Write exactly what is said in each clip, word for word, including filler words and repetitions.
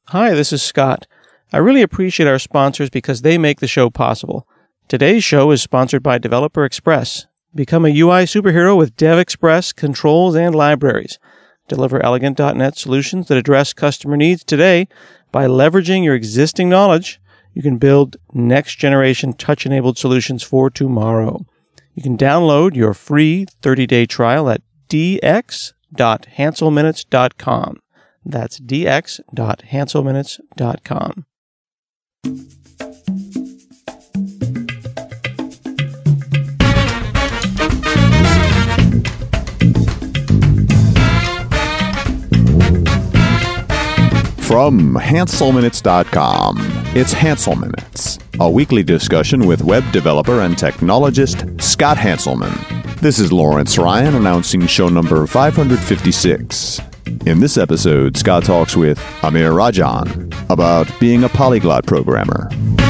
Hi, this is Scott. I really appreciate our sponsors because they make the show possible. Today's show is sponsored by Developer Express. Become a U I superhero with DevExpress controls and libraries. Deliver elegant dot net solutions that address customer needs today. By leveraging your existing knowledge, you can build next-generation touch-enabled solutions for tomorrow. You can download your free thirty-day trial at d x dot hansel minutes dot com. That's d x dot hansel minutes dot com. From hansel minutes dot com, it's Hansel Minutes, a weekly discussion with web developer and technologist Scott Hanselman. This is Lawrence Ryan announcing show number five hundred fifty-six. In this episode, Scott talks with Amir Rajan about being a polyglot programmer.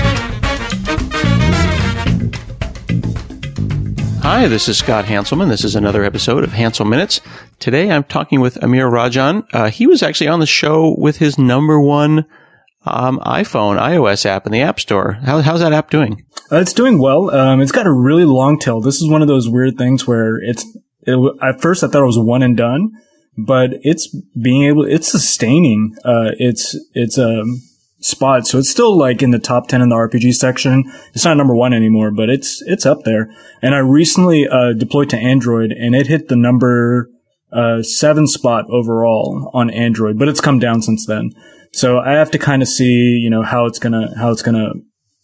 Hi, this is Scott Hanselman. This is another episode of Hansel Minutes. Today I'm talking with Amir Rajan. Uh, he was actually on the show with his number one um, iPhone, iOS app in the App Store. How, how's that app doing? Uh, it's doing well. Um, it's got a really long tail. This is one of those weird things where it's, it, at first I thought it was one and done, but it's being able, it's sustaining, uh, its, its, um, spot. So it's still like in the top ten in the R P G section. It's not number one anymore, but it's, it's up there. And I recently, uh, deployed to Android and it hit the number, uh, seven spot overall on Android, but it's come down since then. So I have to kind of see, you know, how it's gonna, how it's gonna,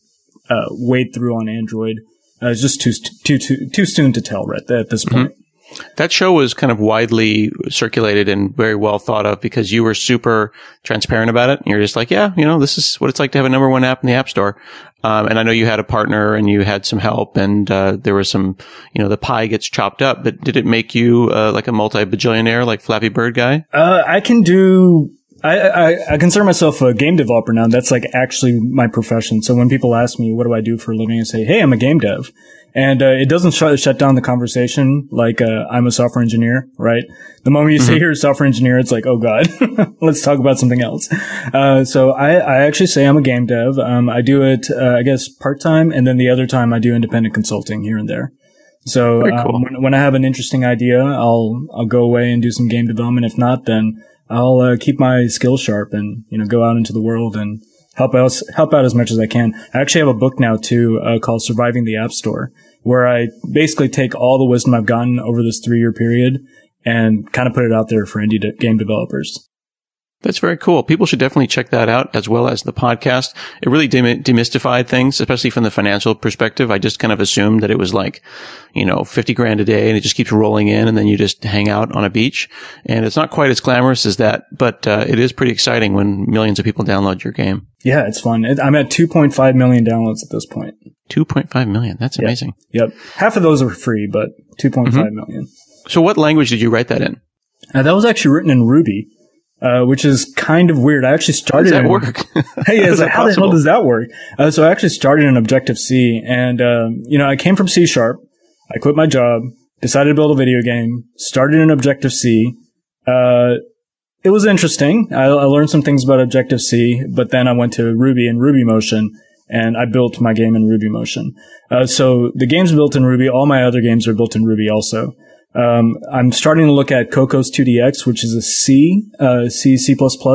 uh, wade through on Android. Uh, it's just too, too, too, too soon to tell right at this point. Mm-hmm. That show was kind of widely circulated and very well thought of because you were super transparent about it. And you're just like, yeah, you know, this is what it's like to have a number one app in the App Store. Um, and I know you had a partner and you had some help and, uh, there was some, you know, the pie gets chopped up, but did it make you, uh, like a multi-bajillionaire, like Flappy Bird guy? Uh, I can do, I, I, I consider myself a game developer now. That's like actually my profession. So when people ask me, what do I do for a living? I say, hey, I'm a game dev. And, uh, it doesn't sh- shut down the conversation like, uh, I'm a software engineer, right? The moment you mm-hmm. say you're a software engineer, it's like, oh God, let's talk about something else. Uh, so I, I actually say I'm a game dev. Um, I do it, uh, I guess part-time. And then the other time I do independent consulting here and there. So, Very cool. um, when, when I have an interesting idea, I'll, I'll go away and do some game development. If not, then I'll, uh, keep my skills sharp and, you know, go out into the world and help out, help out as much as I can. I actually have a book now too, uh, called Surviving the App Store, where I basically take all the wisdom I've gotten over this three year period and kind of put it out there for indie de- game developers. That's very cool. People should definitely check that out as well as the podcast. It really dem- demystified things, especially from the financial perspective. I just kind of assumed that it was like, you know, fifty grand a day and it just keeps rolling in and then you just hang out on a beach. And it's not quite as glamorous as that, but uh, it is pretty exciting when millions of people download your game. Yeah, it's fun. It, I'm at two point five million downloads at this point. two point five million. That's yep. amazing. Yep. Half of those are free, but two point five mm-hmm. million. So what language did you write that in? Uh, that was actually written in Ruby. Uh, which is kind of weird. I actually started. How does that in, work? Hey, yeah, like, how the hell does that work? Uh, so I actually started in Objective-C, and um, you know, I came from C Sharp. I quit my job, decided to build a video game, started in Objective-C. Uh, it was interesting. I, I learned some things about Objective-C, but then I went to Ruby and Ruby Motion, and I built my game in Ruby Motion. Uh, so the game's built in Ruby. All my other games are built in Ruby also. Um, I'm starting to look at Cocos two D X, which is a C, uh, C, C++,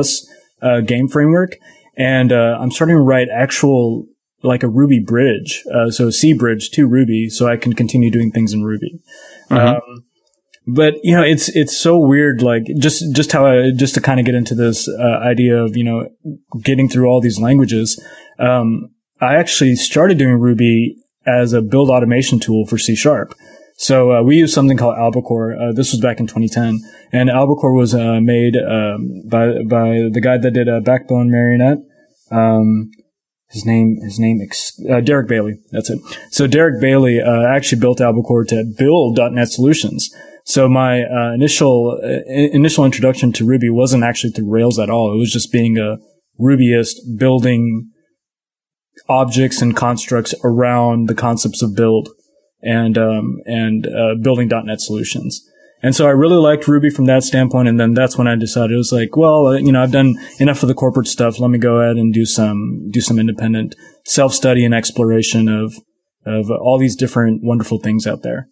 uh, game framework. And, uh, I'm starting to write actual, like a Ruby bridge. Uh, so C bridge to Ruby so I can continue doing things in Ruby. Mm-hmm. Um, but, you know, it's, it's so weird, like just, just how I, just to kind of get into this, uh, idea of, you know, getting through all these languages. Um, I actually started doing Ruby as a build automation tool for C Sharp. So uh, we used something called Albacore. Uh, this was back in twenty ten, and Albacore was uh, made um, by by the guy that did uh, Backbone Marionette. Um, his name, his name, uh, Derek Bailey. That's it. So Derek Bailey uh, actually built Albacore to build dot net solutions. So my uh, initial uh, initial introduction to Ruby wasn't actually through Rails at all. It was just being a Rubyist building objects and constructs around the concepts of build. And, um, and, uh, building dot net solutions. And so I really liked Ruby from that standpoint. And then that's when I decided it was like, well, you know, I've done enough of the corporate stuff. Let me go ahead and do some, do some independent self-study and exploration of, of all these different wonderful things out there.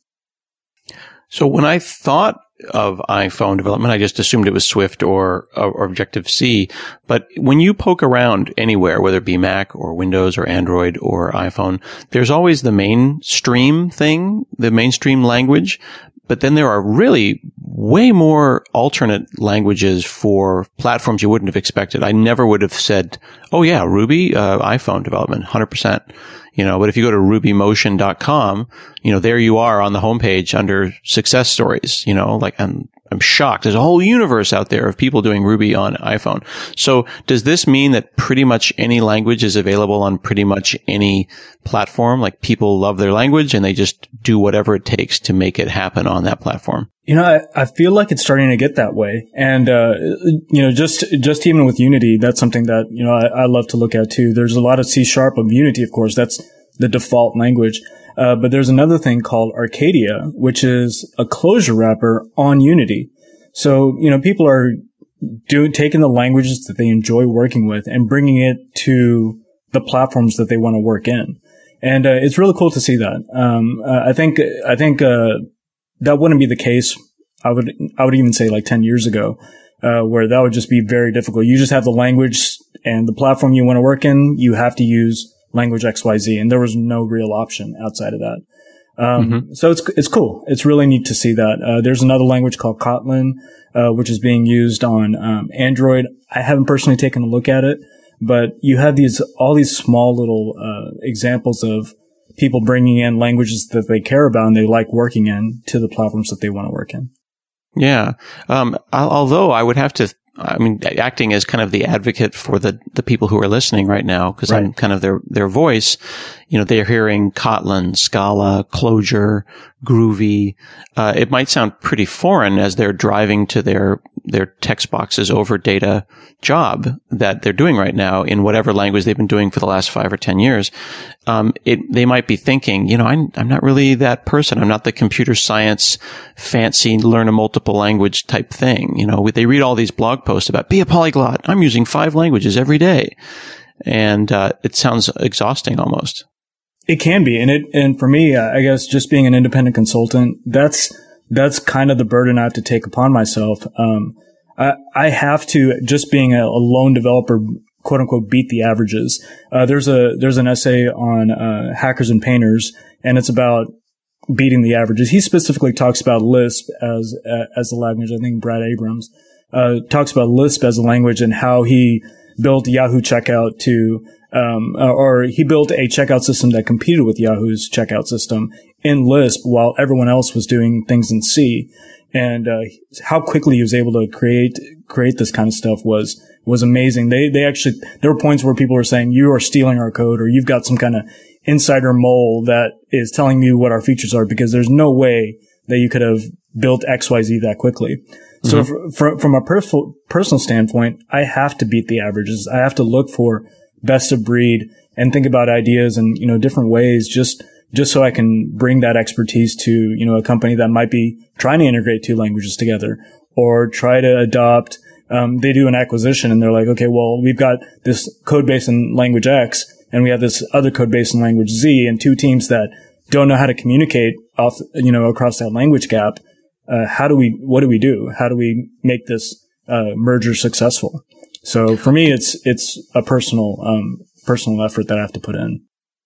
So when I thought of iPhone development, I just assumed it was Swift or, or Objective-C. But when you poke around anywhere, whether it be Mac or Windows or Android or iPhone, there's always the mainstream thing, the mainstream language. But then there are really way more alternate languages for platforms you wouldn't have expected. I never would have said, oh yeah, Ruby, uh, iPhone development, one hundred percent. You know, but if you go to ruby motion dot com, you know, there you are on the homepage under success stories, you know, like I'm, I'm shocked. There's a whole universe out there of people doing Ruby on iPhone. So does this mean that pretty much any language is available on pretty much any platform? Like people love their language and they just do whatever it takes to make it happen on that platform? You know, I, I feel like it's starting to get that way. And, uh, you know, just, just even with Unity, that's something that, you know, I, I love to look at too. There's a lot of C sharp of Unity, of course. That's the default language. Uh, but there's another thing called Arcadia, which is a closure wrapper on Unity. So, you know, people are doing, taking the languages that they enjoy working with and bringing it to the platforms that they want to work in. And, uh, it's really cool to see that. Um, uh, I think, I think, uh, that wouldn't be the case. I would, I would even say like ten years ago, uh, where that would just be very difficult. You just have the language and the platform you want to work in. You have to use language X Y Z, and there was no real option outside of that. Um, mm-hmm. So it's, it's cool. It's really neat to see that. Uh, there's another language called Kotlin, uh, which is being used on, um, Android. I haven't personally taken a look at it, but you have these, all these small little, uh, examples of people bringing in languages that they care about and they like working in to the platforms that they want to work in. Yeah. Um, although I would have to, I mean, acting as kind of the advocate for the, the people who are listening right now, because right. I'm kind of their, their voice, you know, they're hearing Kotlin, Scala, Clojure, Groovy. Uh, it might sound pretty foreign as they're driving to their, their text boxes over data job that they're doing right now in whatever language they've been doing for the last five or ten years. Um, it, they might be thinking, you know, I'm, I'm not really that person. I'm not the computer science fancy learn a multiple language type thing. You know, they read all these blog posts about be a polyglot. I'm using five languages every day. And, uh, it sounds exhausting almost. It can be. And it, and for me, uh, I guess just being an independent consultant, that's, that's kind of the burden I have to take upon myself. Um, I, I have to, just being a, a lone developer, quote unquote, beat the averages. Uh, there's a, there's an essay on, uh, hackers and painters, and it's about beating the averages. He specifically talks about Lisp as, uh, as a language. I think Brad Abrams, uh, talks about Lisp as a language and how he built Yahoo Checkout to, um, or he built a checkout system that competed with Yahoo's checkout system in Lisp while everyone else was doing things in C. And, uh, how quickly he was able to create, create this kind of stuff was, was amazing. They, they actually, there were points where people were saying, you are stealing our code, or you've got some kind of insider mole that is telling me what our features are, because there's no way that you could have built X Y Z that quickly. Mm-hmm. So for, for, from a personal, personal standpoint, I have to beat the averages. I have to look for best of breed and think about ideas and, you know, different ways just, just so I can bring that expertise to, you know, a company that might be trying to integrate two languages together or try to adopt, um, they do an acquisition and they're like, okay, well, we've got this code base in language X and we have this other code base in language Z, and two teams that don't know how to communicate off, you know, across that language gap. Uh, how do we, what do we do? How do we make this, uh, merger successful? So for me, it's, it's a personal, um, personal effort that I have to put in.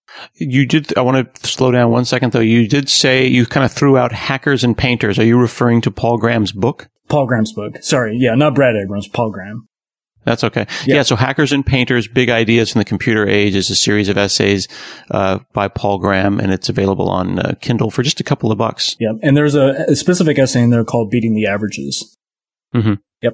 You did, I want to slow down one second though. You did say you kind of threw out hackers and painters. Are you referring to Paul Graham's book? Paul Graham's book. Sorry. Yeah. Not Brad Abrams, Paul Graham. That's okay. Yeah. yeah. So Hackers and Painters, Big Ideas in the Computer Age is a series of essays, uh, by Paul Graham, and it's available on uh, Kindle for just a couple of bucks. Yeah. And there's a, a specific essay in there called Beating the Averages. Mm-hmm. Yep.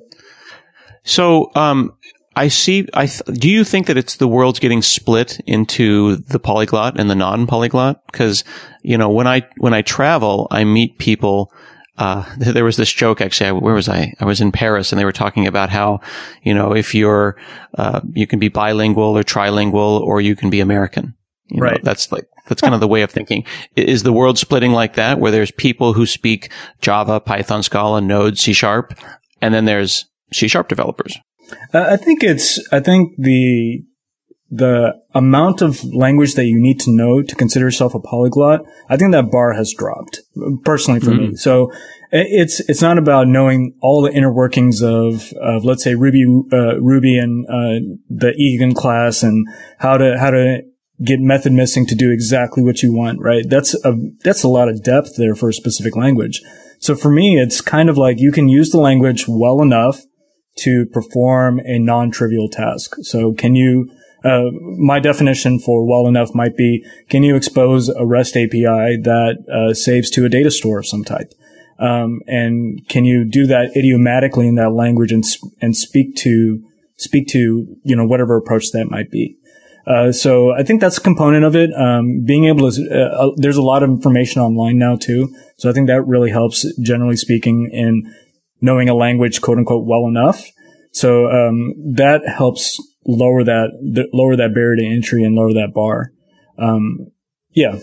So, um, I see, I, th- do you think that it's the world's getting split into the polyglot and the non-polyglot? Cause, you know, when I, when I travel, I meet people. Uh, there was this joke, actually, where was I? I was in Paris and they were talking about how, you know, if you're, uh, you can be bilingual or trilingual or you can be American. You know, right. That's like, that's kind of the way of thinking. Is the world splitting like that, where there's people who speak Java, Python, Scala, Node, C Sharp, and then there's C Sharp developers? Uh, I think it's, I think the, the amount of language that you need to know to consider yourself a polyglot, I think that bar has dropped personally for mm-hmm. me. So it's, it's not about knowing all the inner workings of, of, let's say Ruby, uh, Ruby and, uh, the Egan class and how to, how to get method missing to do exactly what you want, right? That's a, that's a lot of depth there for a specific language. So for me, it's kind of like you can use the language well enough to perform a non-trivial task. So can you, Uh, my definition for well enough might be, can you expose a REST A P I that uh, saves to a data store of some type? Um, and can you do that idiomatically in that language and and speak to speak to you know whatever approach that might be? Uh, so I think that's a component of it. Um, being able to, uh, uh, there's a lot of information online now too. So I think that really helps, generally speaking, in knowing a language, quote unquote, well enough. So um, that helps lower that lower that barrier to entry and lower that bar. Um, yeah.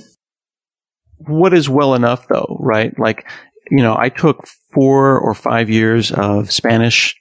What is well enough, though, right? Like, you know, I took four or five years of Spanish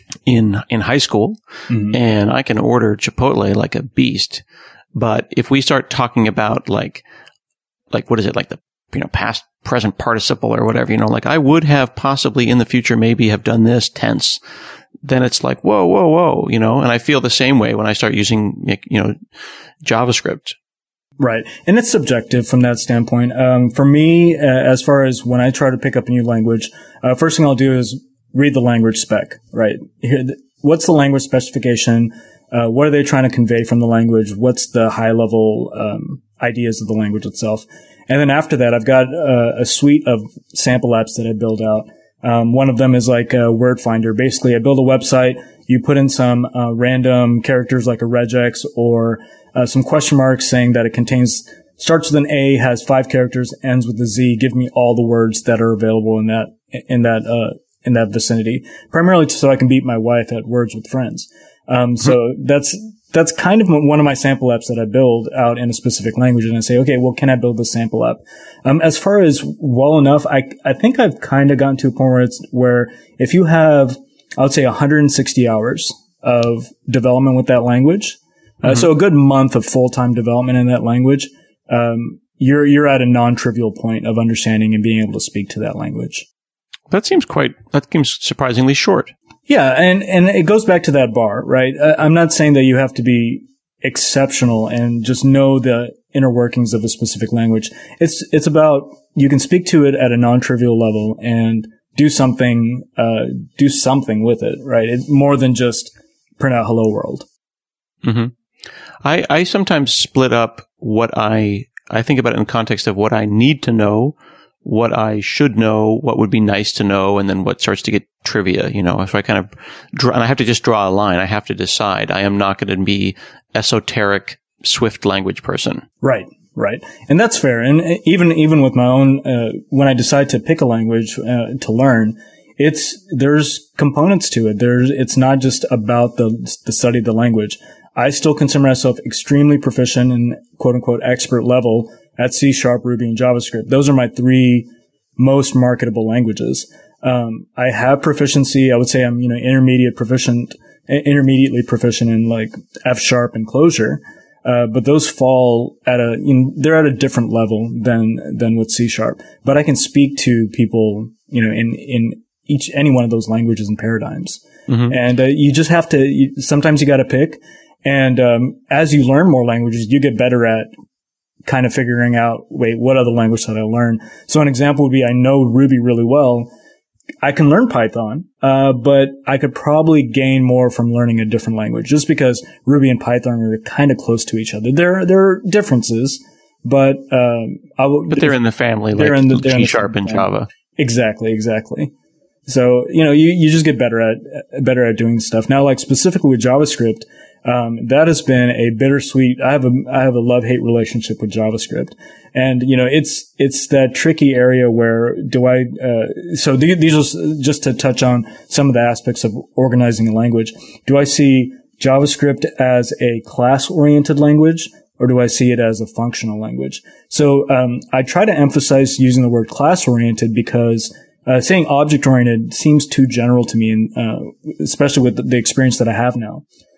in in high school, mm-hmm. and I can order Chipotle like a beast. But if we start talking about like, like what is it, like the you know past, present participle or whatever, you know, like I would have possibly in the future maybe have done this tense. Then it's like, whoa, whoa, whoa, you know, and I feel the same way when I start using, you know, JavaScript. Right. And it's subjective from that standpoint. Um, for me, uh, as far as when I try to pick up a new language, uh, first thing I'll do is read the language spec, right? Here, what's the language specification? Uh, what are they trying to convey from the language? What's the high level, um, ideas of the language itself? And then after that, I've got uh, a suite of sample apps that I build out. Um, one of them is like a word finder. Basically, I build a website. You put in some uh, random characters like a regex or uh, some question marks saying that it contains, starts with an A, has five characters, ends with a Z. Give me all the words that are available in that in that uh, in that vicinity. Primarily so I can beat my wife at Words with Friends. Um, so mm-hmm. that's that's kind of one of my sample apps that I build out in a specific language, and I say, okay, well, can I build this sample app? Um, as far as well enough, I I think I've kind of gotten to a point where it's where if you have, I would say, one hundred sixty hours of development with that language, mm-hmm. uh, so a good month of full time development in that language, um, you're you're at a non-trivial point of understanding and being able to speak to that language. That seems quite. That seems surprisingly short. Yeah, and, and it goes back to that bar, right? I'm not saying that you have to be exceptional and just know the inner workings of a specific language. It's, it's about, you can speak to it at a non-trivial level and do something, uh, do something with it, right? It's more than just print out hello world. Mm-hmm. I, I sometimes split up what I, I think about it in context of what I need to know, what I should know, what would be nice to know, and then what starts to get trivia, you know. So I kind of draw, and I have to just draw a line. I have to decide. I am not going to be esoteric Swift language person. Right, right. And that's fair. And even, even with my own, uh, when I decide to pick a language, uh, to learn, it's, there's components to it. There's, it's not just about the, the study of the language. I still consider myself extremely proficient and quote unquote expert level at C Sharp, Ruby, and JavaScript. Those are my three most marketable languages. Um, I have proficiency. I would say I'm, you know, intermediate proficient, intermediately proficient in like F Sharp and Clojure. Uh, but those fall at a, you know, they're at a different level than, than with C Sharp. But I can speak to people, you know, in, in each, any one of those languages and paradigms. Mm-hmm. And, uh, you just have to, you, sometimes you got to pick. And, um, as you learn more languages, you get better at kind of figuring out, wait, what other language should I learn? So an example would be, I know Ruby really well. I can learn Python, uh, but I could probably gain more from learning a different language just because Ruby and Python are kind of close to each other. There, there are differences, but, um, I will, but they're in the family, like in the, C Sharp and Java. Exactly, exactly. So, you know, you, you just get better at, better at doing stuff. Now, like specifically with JavaScript, Um, that has been a bittersweet, I have a, I have a love-hate relationship with JavaScript. And, you know, it's, it's that tricky area where do I, uh, so th- these are just to touch on some of the aspects of organizing a language. Do I see JavaScript as a class-oriented language, or do I see it as a functional language? So um, I try to emphasize using the word class-oriented because uh, saying object-oriented seems too general to me, and uh, especially with the experience that I have now.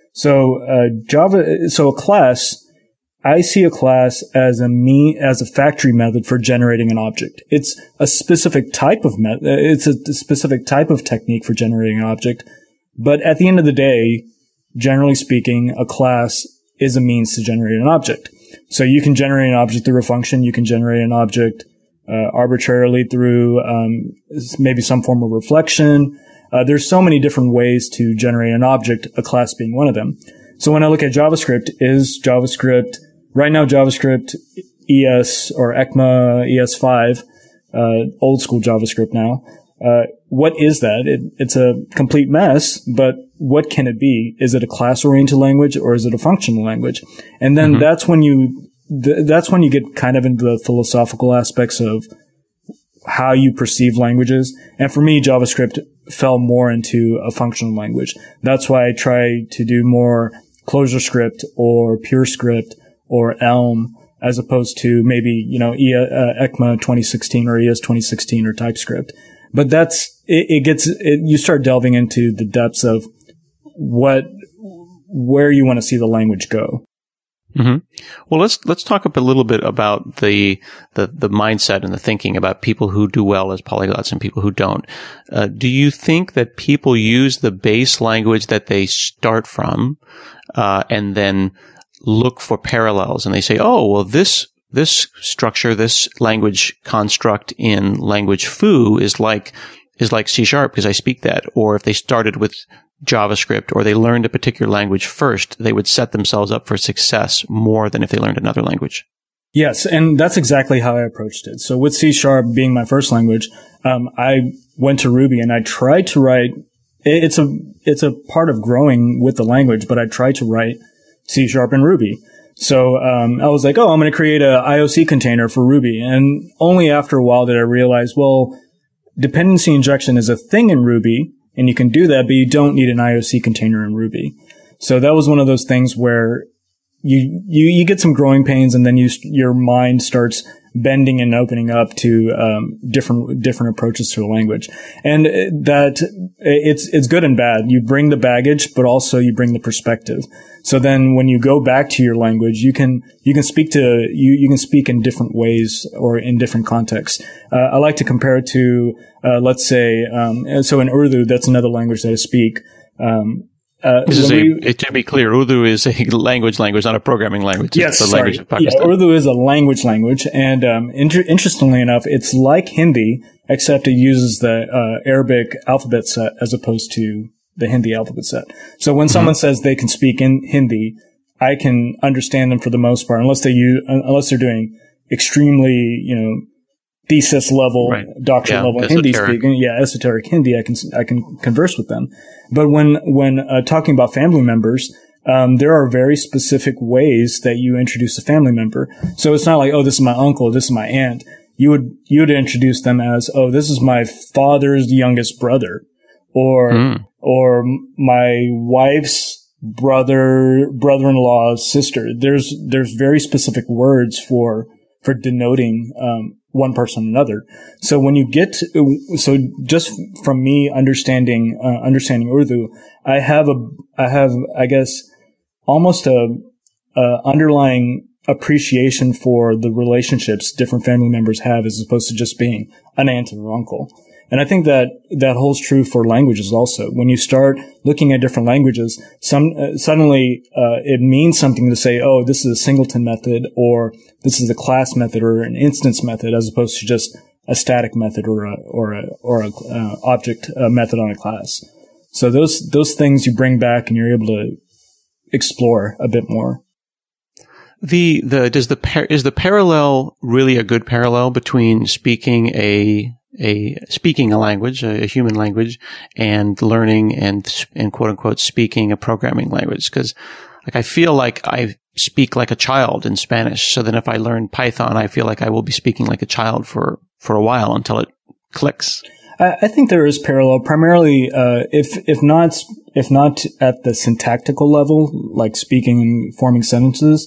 So uh, Java, so a class, I see a class as a me as a factory method for generating an object. It's a specific type of met. It's a specific type of technique for generating an object. But at the end of the day, generally speaking, a class is a means to generate an object. So you can generate an object through a function. You can generate an object uh, arbitrarily through um, maybe some form of reflection. Uh, there's so many different ways to generate an object, a class being one of them. So when I look at JavaScript, is JavaScript right now JavaScript E S or ECMA E S five, uh, old school JavaScript now. Uh, what is that? It, it's a complete mess, but what can it be? Is it a class-oriented language or is it a functional language? And then mm-hmm. that's when you, th- that's when you get kind of into the philosophical aspects of how you perceive languages. And for me, JavaScript fell more into a functional language. That's why I try to do more ClojureScript or PureScript or Elm, as opposed to maybe, you know, e- uh, ECMA twenty sixteen or E S twenty sixteen or TypeScript. But that's, it, it gets, it, you start delving into the depths of what, where you want to see the language go. Mm-hmm. Well, let's, let's talk a little bit about the, the, the mindset and the thinking about people who do well as polyglots and people who don't. Uh, do you think that people use the base language that they start from, uh, and then look for parallels, and they say, oh, well, this, this structure, this language construct in language foo is like, is like C sharp because I speak that. Or if they started with JavaScript or they learned a particular language first, they would set themselves up for success more than if they learned another language. Yes. And that's exactly how I approached it. So with C sharp being my first language, um, I went to Ruby and I tried to write, it's a, it's a part of growing with the language, but I tried to write C sharp and Ruby. So, um, I was like, oh, I'm going to create a I O C container for Ruby. And only after a while did I realize, well, dependency injection is a thing in Ruby and you can do that, but you don't need an I O C container in Ruby. So that was one of those things where you, you, you get some growing pains and then you, your mind starts bending and opening up to, um, different, different approaches to the language. And that it's, it's good and bad. You bring the baggage, but also you bring the perspective. So then when you go back to your language, you can, you can speak to, you, you can speak in different ways or in different contexts. Uh, I like to compare it to, uh, let's say, um, so in Urdu, that's another language that I speak. Um, Uh, this is a, we, to be clear, Urdu is a language language, not a programming language. Yes, it's the language of Pakistan. Yeah, Urdu is a language language. And um, inter- interestingly enough, it's like Hindi, except it uses the uh, Arabic alphabet set as opposed to the Hindi alphabet set. So when mm-hmm. someone says they can speak in Hindi, I can understand them for the most part, unless they use, unless they're doing extremely, you know, thesis level, right. doctorate yeah, level Hindi speaking. Yeah, esoteric Hindi. I can, I can converse with them. But when, when, uh, talking about family members, um, there are very specific ways that you introduce a family member. So it's not like, oh, this is my uncle, this is my aunt. You would, you would introduce them as, oh, this is my father's youngest brother, or, mm. or my wife's brother, brother-in-law's sister. There's, there's very specific words for, for denoting, um, one person or another. So when you get to, so just from me understanding, uh, understanding Urdu, I have a, I have, I guess, almost a, a underlying appreciation for the relationships different family members have as opposed to just being an aunt or uncle. And I think that that holds true for languages also. When you start looking at different languages, some uh, suddenly uh, it means something to say, oh, this is a singleton method, or this is a class method, or an instance method, as opposed to just a static method or a or a or a uh, object uh, method on a class. So those those things you bring back and you're able to explore a bit more. The the does the par- is the parallel really a good parallel between speaking a a speaking a language, a, a human language, and learning and and quote unquote speaking a programming language? Because like I feel like I speak like a child in Spanish, so then if I learn Python, I feel like I will be speaking like a child for for a while until it clicks. I, I think there is parallel, primarily uh, if if not if not at the syntactical level, like speaking and forming sentences.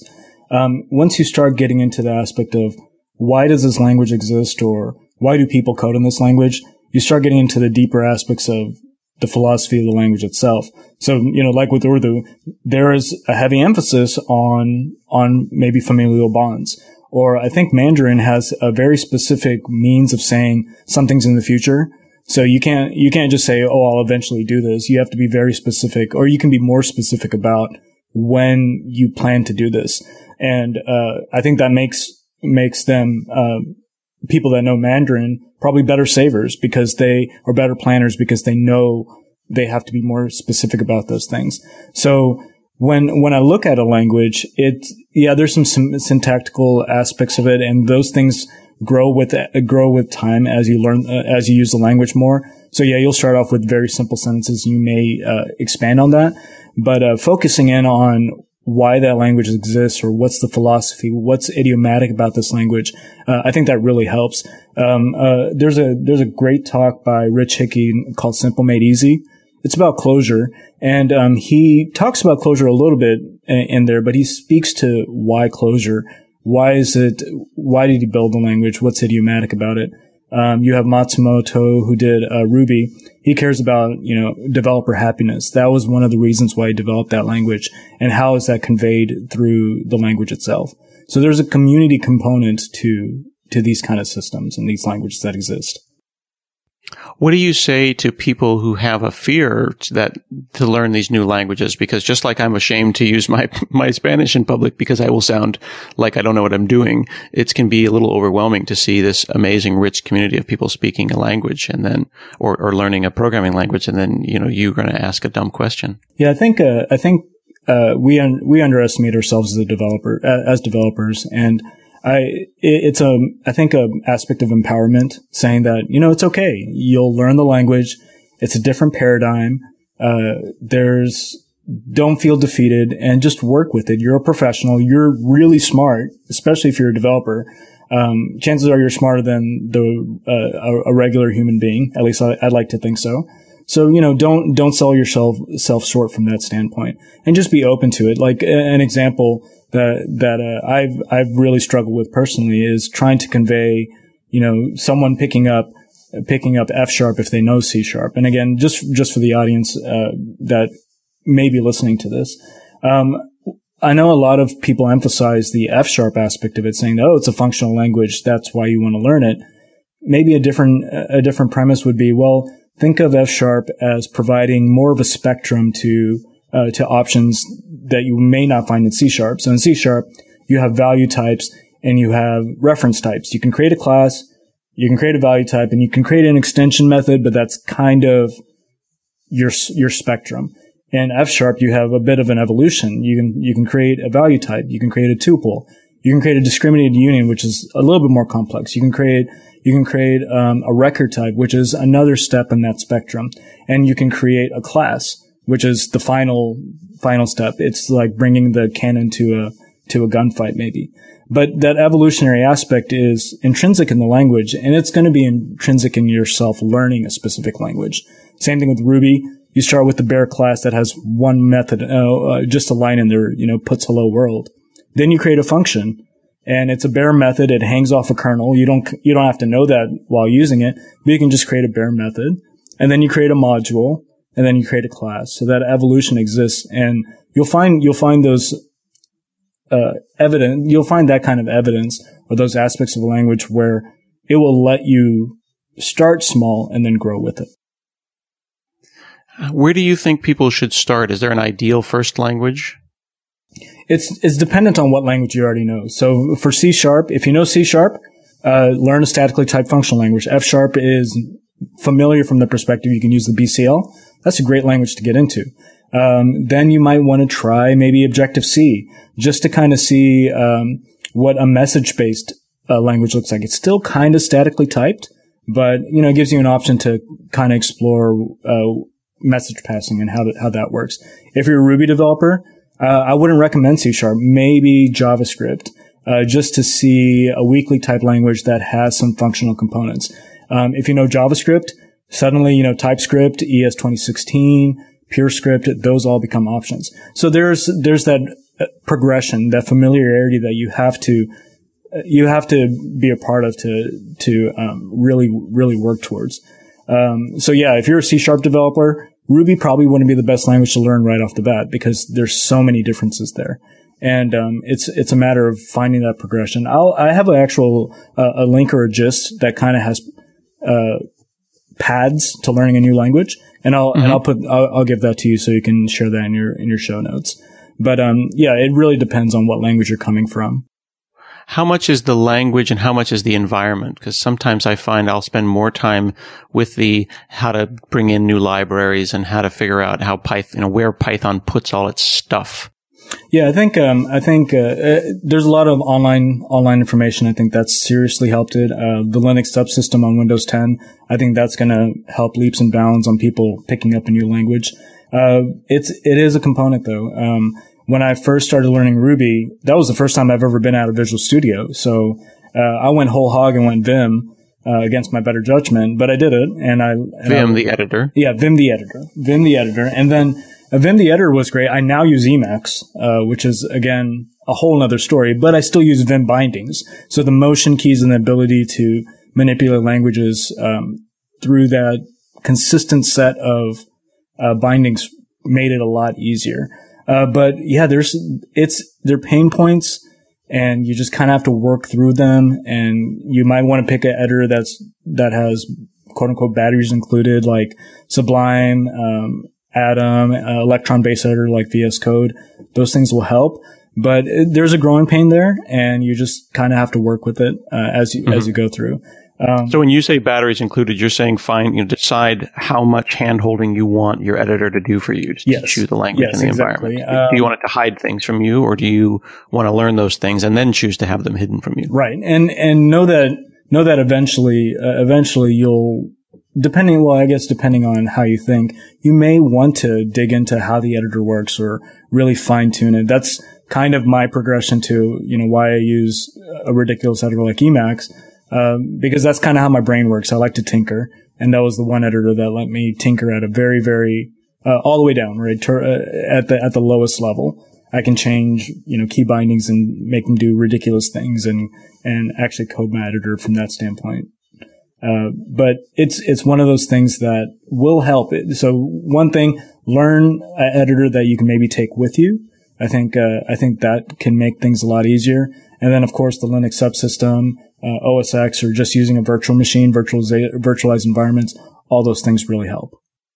um, once you start getting into the aspect of why does this language exist, or why do people code in this language, you start getting into the deeper aspects of the philosophy of the language itself. So, you know, like with Urdu, there is a heavy emphasis on, on maybe familial bonds. Or I think Mandarin has a very specific means of saying something's in the future. So you can't, you can't just say, oh, I'll eventually do this. You have to be very specific, or you can be more specific about when you plan to do this. And, uh, I think that makes, makes them, uh, people that know Mandarin probably better savers, because they are better planners, because they know they have to be more specific about those things. So when, when I look at a language, it, yeah, there's some, some syntactical aspects of it, and those things grow with, uh, grow with time as you learn, uh, as you use the language more. So yeah, you'll start off with very simple sentences. You may, uh, expand on that, but, uh, focusing in on why that language exists, or what's the philosophy, what's idiomatic about this language. Uh, I think that really helps. Um, uh, there's a, there's a great talk by Rich Hickey called Simple Made Easy. It's about Clojure. And, um, he talks about Clojure a little bit in, in there, but he speaks to why Clojure. Why is it, why did he build the language? What's idiomatic about it? Um, you have Matsumoto, who did, uh, Ruby. He cares about, you know, developer happiness. That was one of the reasons why he developed that language. And how is that conveyed through the language itself? So there's a community component to, to these kind of systems and these languages that exist. What do you say to people who have a fear that to learn these new languages? Because just like I'm ashamed to use my my Spanish in public because I will sound like I don't know what I'm doing, it can be a little overwhelming to see this amazing, rich community of people speaking a language and then, or, or learning a programming language, and then, you know, you're going to ask a dumb question. Yeah, I think uh, I think uh, we un- we underestimate ourselves as a developer, uh, as developers, and I, it's a, I think a aspect of empowerment, saying that, you know, it's okay. You'll learn the language. It's a different paradigm. Uh, there's, don't feel defeated and just work with it. You're a professional. You're really smart, especially if you're a developer. Um, chances are you're smarter than the, uh, a, a regular human being. At least I, I'd like to think so. So, you know, don't, don't sell yourself, self short from that standpoint, and just be open to it. Like an example that, that, uh, I've, I've really struggled with personally is trying to convey, you know, someone picking up, picking up F sharp if they know C sharp. And again, just, just for the audience, uh, that may be listening to this. Um, I know a lot of people emphasize the F sharp aspect of it, saying, oh, it's a functional language. That's why you want to learn it. Maybe a different, a different premise would be, well, think of F sharp as providing more of a spectrum to, uh, to options that you may not find in C sharp. So in C sharp, you have value types and you have reference types. You can create a class, you can create a value type, and you can create an extension method, but that's kind of your, your spectrum. In F sharp, you have a bit of an evolution. You can, you can create a value type. You can create a tuple. You can create a discriminated union, which is a little bit more complex. You can create, you can create, um, a record type, which is another step in that spectrum. And you can create a class, which is the final, final step. It's like bringing the cannon to a, to a gunfight maybe. But that evolutionary aspect is intrinsic in the language, and it's going to be intrinsic in yourself learning a specific language. Same thing with Ruby. You start with the bare class that has one method, uh, uh, just a line in there, you know, puts hello world. Then you create a function, and it's a bare method. It hangs off a kernel. You don't, you don't have to know that while using it, but you can just create a bare method. And then you create a module, and then you create a class. So that evolution exists, and you'll find, you'll find those, uh, evidence, you'll find that kind of evidence or those aspects of a language where it will let you start small and then grow with it. Where do you think people should start? Is there an ideal first language? It's, it's dependent on what language you already know. So for C sharp, if you know C sharp, uh, learn a statically typed functional language. F sharp is familiar from the perspective you can use the B C L. That's a great language to get into. Um, then you might want to try maybe Objective-C just to kind of see, um, what a message-based uh, language looks like. It's still kind of statically typed, but, you know, it gives you an option to kind of explore, uh, message passing and how to, how that works. If you're a Ruby developer, uh, I wouldn't recommend C sharp, maybe JavaScript, uh, just to see a weakly typed language that has some functional components. Um, if you know JavaScript, suddenly, you know, TypeScript, E S twenty sixteen, PureScript, those all become options. So there's, there's that progression, that familiarity that you have to, you have to be a part of to, to, um, really, really work towards. Um, so yeah, if you're a C Sharp developer, Ruby probably wouldn't be the best language to learn right off the bat because there's so many differences there. And, um, it's, it's a matter of finding that progression. I'll, I have an actual, uh, a link or a gist that kind of has, uh, paths to learning a new language. And I'll, mm-hmm. and I'll put, I'll, I'll give that to you so you can share that in your, in your show notes. But, um, yeah, it really depends on what language you're coming from. How much is the language and how much is the environment? Because sometimes I find I'll spend more time with the how to bring in new libraries and how to figure out how Python, you know, where Python puts all its stuff. Yeah, I think um, I think uh, uh, there's a lot of online online information. I think that's seriously helped it. Uh, the Linux subsystem on Windows ten, I think that's going to help leaps and bounds on people picking up a new language. Uh, it's it is a component though. Um, when I first started learning Ruby, that was the first time I've ever been out of Visual Studio. So uh, I went whole hog and went Vim uh, against my better judgment, but I did it. And I and Vim I, the editor. Yeah, Vim the editor. Vim the editor, and then. Uh, Vim the editor was great. I now use Emacs, uh, which is, again, a whole other story, but I still use Vim bindings. So the motion keys and the ability to manipulate languages um, through that consistent set of uh, bindings made it a lot easier. Uh, but yeah, there's, it's, they're pain points and you just kind of have to work through them. And you might want to pick an editor that's, that has quote unquote batteries included, like Sublime, um, Atom, uh, Electron-based editor like V S Code. Those things will help, but it, there's a growing pain there, and you just kind of have to work with it uh, as you mm-hmm. as you go through. Um, so when you say batteries included, you're saying find you know, decide how much hand-holding you want your editor to do for you to yes. choose the language yes, and the exactly. environment. Um, do you want it to hide things from you, or do you want to learn those things and then choose to have them hidden from you? Right, and and know that know that eventually uh, eventually you'll. Depending, well, I guess depending on how you think, you may want to dig into how the editor works or really fine tune it. That's kind of my progression to, you know, why I use a ridiculous editor like Emacs, um, because that's kind of how my brain works. I like to tinker, and that was the one editor that let me tinker at a very, very, uh, all the way down, right, to, uh, at the, at the lowest level. I can change, you know, key bindings and make them do ridiculous things and, and actually code my editor from that standpoint. Uh, but it's, it's one of those things that will help it. So one thing, learn an editor that you can maybe take with you. I think, uh, I think that can make things a lot easier. And then, of course, the Linux subsystem, uh, O S X, or just using a virtual machine, virtualiza- virtualized environments, all those things really help.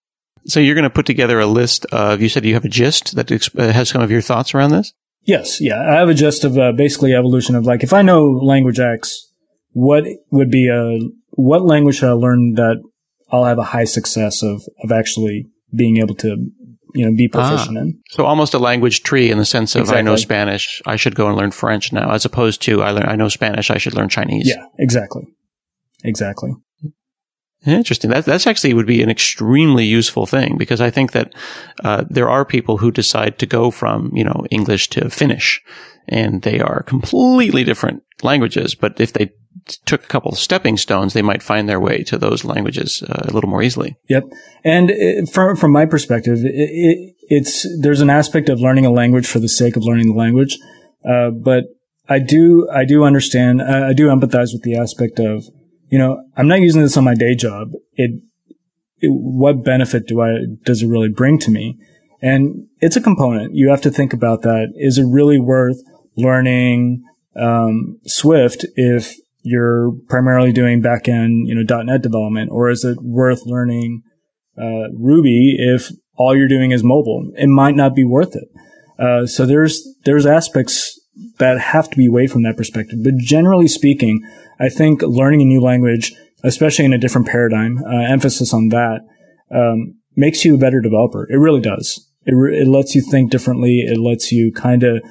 So you're going to put together a list of, you said you have a gist that exp- has some of your thoughts around this? Yes. Yeah. I have a gist of, uh, basically evolution of like, if I know language X, what would be a, what language should I learn that I'll have a high success of, of actually being able to, you know, be proficient ah, in? So almost a language tree in the sense of exactly. I know Spanish, I should go and learn French now, as opposed to I learn, I know Spanish, I should learn Chinese. Yeah, exactly. Exactly. Interesting. That that's actually would be an extremely useful thing because I think that uh, there are people who decide to go from, you know, English to Finnish, and they are completely different languages. But if they took a couple of stepping stones, they might find their way to those languages uh, a little more easily. Yep. And it, from from my perspective, it, it, it's there's an aspect of learning a language for the sake of learning the language, uh, but I do I do understand I, I do empathize with the aspect of, you know, I'm not using this on my day job. It, it what benefit do I does it really bring to me? And it's a component. You have to think about that. Is it really worth learning um, Swift if you're primarily doing back-end, you know, dot net development, or is it worth learning uh, Ruby if all you're doing is mobile? It might not be worth it. Uh, so there's there's aspects that have to be weighed from that perspective. But generally speaking, I think learning a new language, especially in a different paradigm, uh, emphasis on that, um, makes you a better developer. It really does. It re- it lets you think differently. It lets you kind of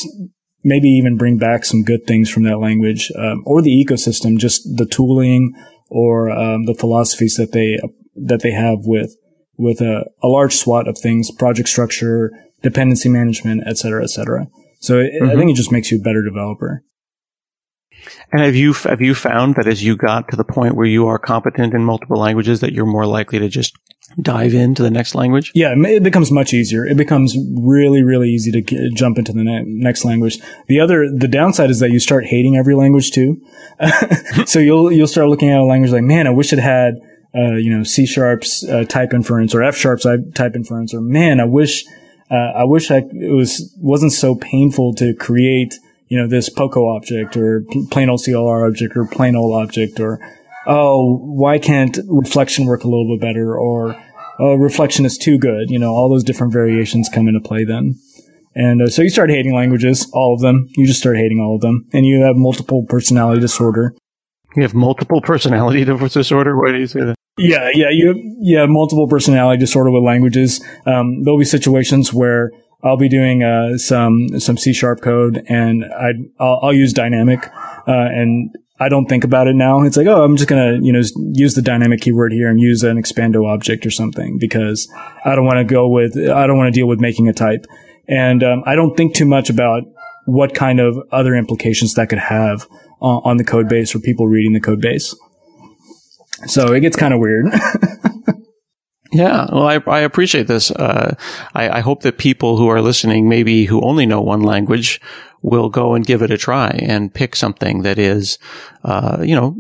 maybe even bring back some good things from that language, um, or the ecosystem, just the tooling or um, the philosophies that they uh, that they have with with a, a large swath of things, project structure, dependency management, et cetera, et cetera. So it, mm-hmm. I think it just makes you a better developer. And have you have you found that as you got to the point where you are competent in multiple languages, that you're more likely to just dive into the next language? Yeah, it becomes much easier. It becomes really, really easy to g- jump into the ne- next language. The other, the downside is that you start hating every language too. So you'll, you'll start looking at a language like, man, I wish it had, uh, you know, C sharp's uh, type inference or F sharp's type inference, or man, I wish, uh, I wish I, it was, wasn't so painful to create, you know, this POCO object or plain old C L R object or plain old object, or, oh, why can't reflection work a little bit better? Or, oh, reflection is too good. You know, all those different variations come into play then. And uh, so you start hating languages, all of them. You just start hating all of them. And you have multiple personality disorder. You have multiple personality disorder? Why do you say that? Yeah, yeah, you have, you have multiple personality disorder with languages. Um, there'll be situations where I'll be doing uh, some some C sharp code, and I'd, I'll, I'll use dynamic, uh, and I don't think about it now. It's like, oh, I'm just going to, you know, use the dynamic keyword here and use an expando object or something, because I don't want to go with, I don't want to deal with making a type. And um, I don't think too much about what kind of other implications that could have uh, on the code base or people reading the code base. So it gets kind of weird. Yeah, well, I, I appreciate this. Uh, I, I hope that people who are listening, maybe who only know one language, will go and give it a try and pick something that is, uh, you know,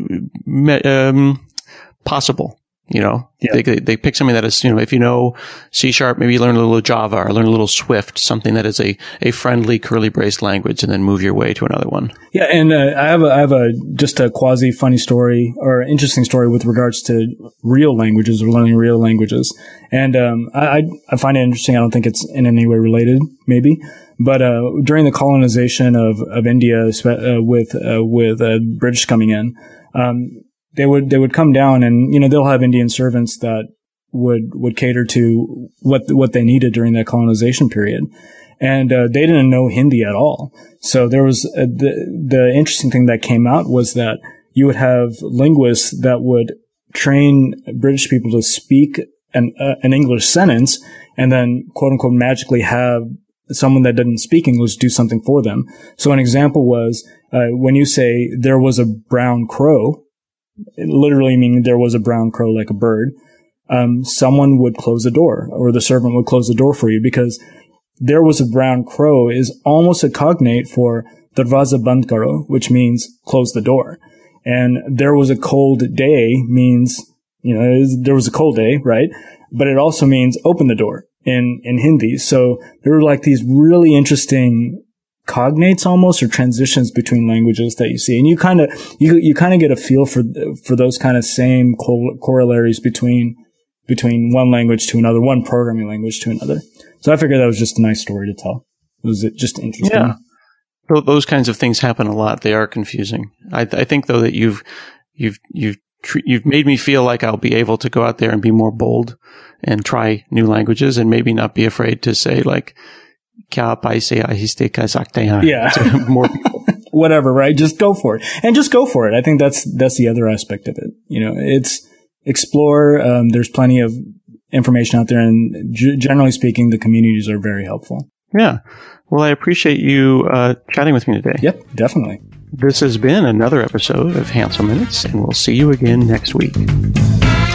me, um, possible. You know, yeah. they, they they pick something that is, you know, if you know C sharp, maybe learn a little Java or learn a little Swift, something that is a, a friendly curly braced language, and then move your way to another one. Yeah, and uh, I have a, I have a just a quasi funny story or interesting story with regards to real languages or learning real languages, and um, I I find it interesting. I don't think it's in any way related, maybe, but uh, during the colonization of of India uh, with uh, with uh, British coming in. Um, They would, they would come down and, you know, they'll have Indian servants that would, would cater to what, what they needed during that colonization period. And, uh, they didn't know Hindi at all. So there was, uh, the, the interesting thing that came out was that you would have linguists that would train British people to speak an, uh, an English sentence and then quote unquote magically have someone that didn't speak English do something for them. So an example was, uh, when you say there was a brown crow, it literally meaning there was a brown crow like a bird, um, someone would close the door, or the servant would close the door for you, because there was a brown crow is almost a cognate for darwaza band karo, which means close the door. And there was a cold day means, you know, there was a cold day, right? But it also means open the door in, in Hindi. So there were like these really interesting cognates almost, or transitions between languages that you see. And you kind of, you, you kind of get a feel for, for those kind of same co- corollaries between, between one language to another, one programming language to another. So I figured that was just a nice story to tell. It was just interesting. Yeah. So those kinds of things happen a lot. They are confusing. I, I think though that you've, you've, you've, you've made me feel like I'll be able to go out there and be more bold and try new languages, and maybe not be afraid to say like, Kya paise ahiste ka sakte hain. Yeah. More people. Whatever, right? Just go for it. And just go for it. I think that's, that's the other aspect of it. You know, it's explore. Um, there's plenty of information out there, and g- generally speaking, the communities are very helpful. Yeah. Well, I appreciate you, uh, chatting with me today. Yep, definitely. This has been another episode of Hansel Minutes, and we'll see you again next week.